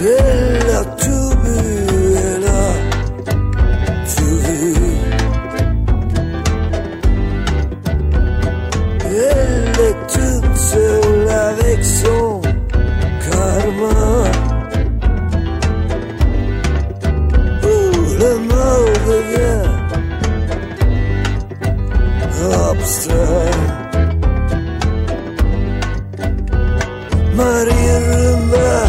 Elle a tout bu, elle a tout vu. Elle est toute seule avec son karma. Le mot devient abstrait. Marie Rumba,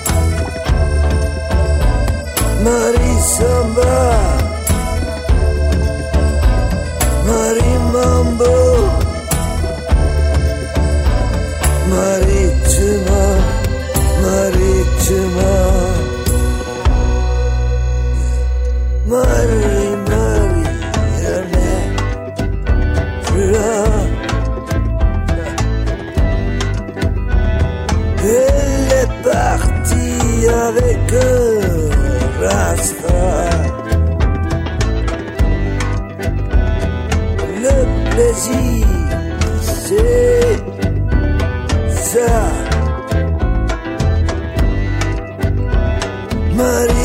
Marie Samba, Marie Mambo, Marie Tuma, Marie Tuma, Marie, Marie, elle n'est plus là. Elle est partie avec un rasta. Le plaisir, c'est ça. Marie